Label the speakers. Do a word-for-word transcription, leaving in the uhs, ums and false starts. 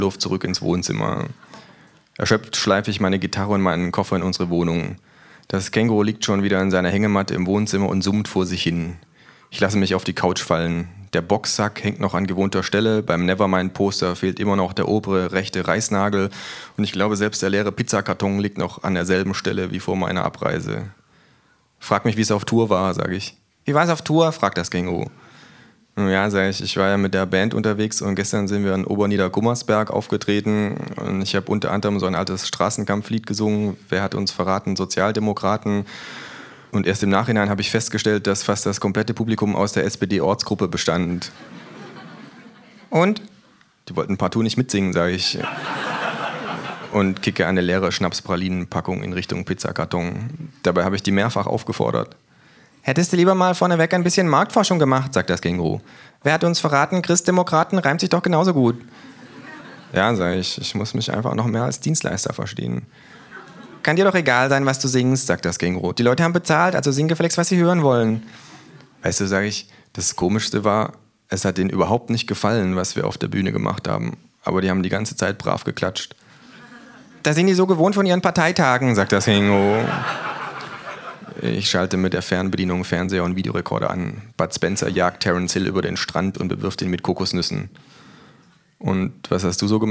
Speaker 1: Luft zurück ins Wohnzimmer. Erschöpft schleife ich meine Gitarre und meinen Koffer in unsere Wohnung. Das Känguru liegt schon wieder in seiner Hängematte im Wohnzimmer und summt vor sich hin. Ich lasse mich auf die Couch fallen. Der Boxsack hängt noch an gewohnter Stelle. Beim Nevermind-Poster fehlt immer noch der obere rechte Reißnagel. Und ich glaube, selbst der leere Pizzakarton liegt noch an derselben Stelle wie vor meiner Abreise. Frag mich, wie es auf Tour war, sage ich. Wie war es auf Tour? Fragt das Känguru. Ja, sag ich, ich war ja mit der Band unterwegs und gestern sind wir in Oberniedergummersberg aufgetreten und ich habe unter anderem so ein altes Straßenkampflied gesungen. Wer hat uns verraten? Sozialdemokraten. Und erst im Nachhinein habe ich festgestellt, dass fast das komplette Publikum aus der S P D-Ortsgruppe bestand. Und? Die wollten partout nicht mitsingen, sage ich. Und kicke eine leere Schnapspralinenpackung in Richtung Pizzakarton. Dabei habe ich die mehrfach aufgefordert. Hättest du lieber mal vorneweg ein bisschen Marktforschung gemacht, sagt das Känguru. Wer hat uns verraten, Christdemokraten reimt sich doch genauso gut. Ja, sag ich, ich muss mich einfach noch mehr als Dienstleister verstehen. Kann dir doch egal sein, was du singst, sagt das Känguru. Die Leute haben bezahlt, also sing gefälligst, was sie hören wollen. Weißt du, sag ich, das Komischste war, es hat denen überhaupt nicht gefallen, was wir auf der Bühne gemacht haben. Aber die haben die ganze Zeit brav geklatscht. Da sind die so gewohnt von ihren Parteitagen, sagt das Känguru. Ich schalte mit der Fernbedienung Fernseher und Videorekorder an. Bud Spencer jagt Terence Hill über den Strand und bewirft ihn mit Kokosnüssen. Und was hast du so gemacht?